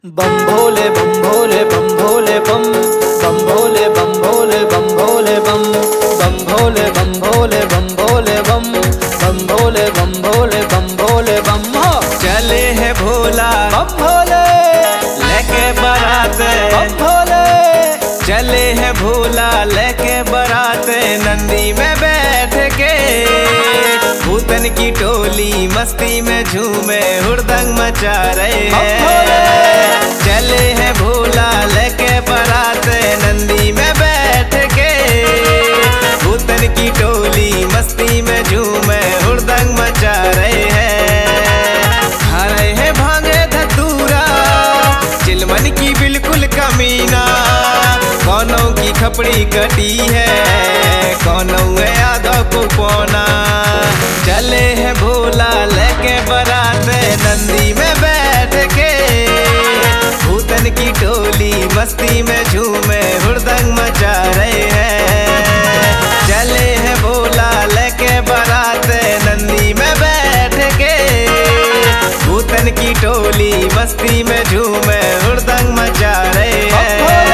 बम भोले बम भोले बम भोले बम बम भोले बम भोले बम भोले बम बम भोले बम भोले बम भोले बम बम भोले बम भोले बम भोले बम हो चले है भोला बम भोले लेके बारात बम भोले चले है भोला लेके बारात नंदी में बैठ के भूतन की टोली मस्ती में झूमे हुड़दंग मचा रहे हैं। चले है भोला लेके बारात नंदी में बैठ के भूतन की टोली मस्ती में झूमे हुड़दंग मचा रहे हैं। खा रहे हैं भांगे धतूरा चिलमन की बिल्कुल कमीना कौनों की खपड़ी कटी है कौनों आधा को पौना। चले है भोला लेके बारात नंदी में बैठ के भूतन की टोली मस्ती में झूमे हुड़दंग मचा रहे हैं। चले है भोला लेके बारात नंदी में बैठ के भूतन की टोली मस्ती में झूमे हुड़दंग मचा रहे हैं।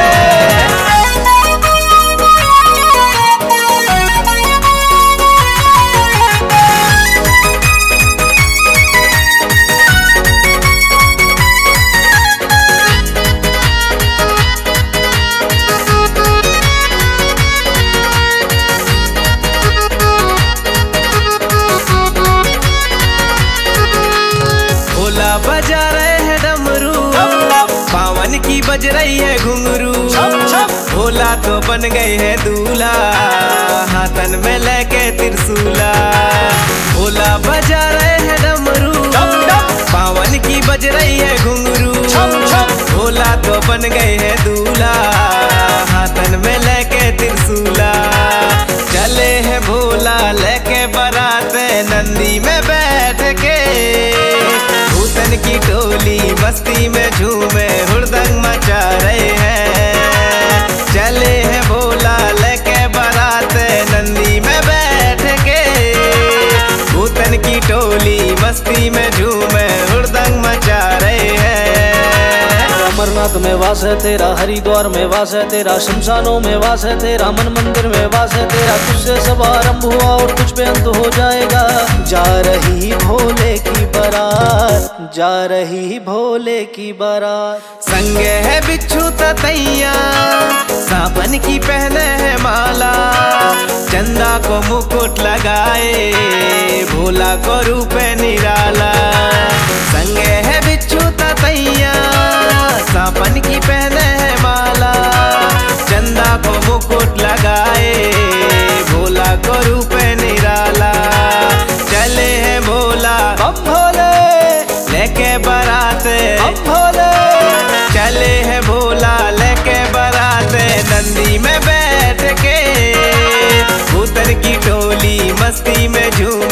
भोला बजा रहे हैं डमरू पावन की बज रही है घुंघरू भोला तो बन गए हैं दूल्हा हाथन में लेके त्रिशूला। भोला बजा रहे हैं डमरू पावन की बज रही है घुंघरू भोला तो बन गए हैं दूल्हा हाथन में लेके त्रिशूला। चले हैं भोला लेके बारात नंदी में बैठ के भूतन की टोली मस्ती में झूमे हुड़दंग मचा रहे हैं। चले हैं भोला लेके बारात नंदी में बैठ के भूतन की टोली मस्ती में झूमे हुड़दंग मचा रहे हैं। अमरनाथ में वास है तेरा, हरिद्वार में वास है तेरा, शमशानों में वास है तेरा, मन मंदिर में वास है तेरा। तुझसे सब आरंभ हुआ और तुझ पे अंत हो जाएगा। जा रही भोले की बारात, जा रही भोले की बारात। संगे है बिच्छू ततैया सावन की पहने है माला चंदा को मुकुट लगाए भोला को रूप निराला। संगे है बिच्छू ततैया सावन की पहने है माला चंदा को मुकुट लगाए भोला को रूप निराला। चले हैं भोला बम भोले लेके बारात बम भोले चले हैं भोला लेके बारात नंदी में बैठ के भूतन की टोली मस्ती में झूम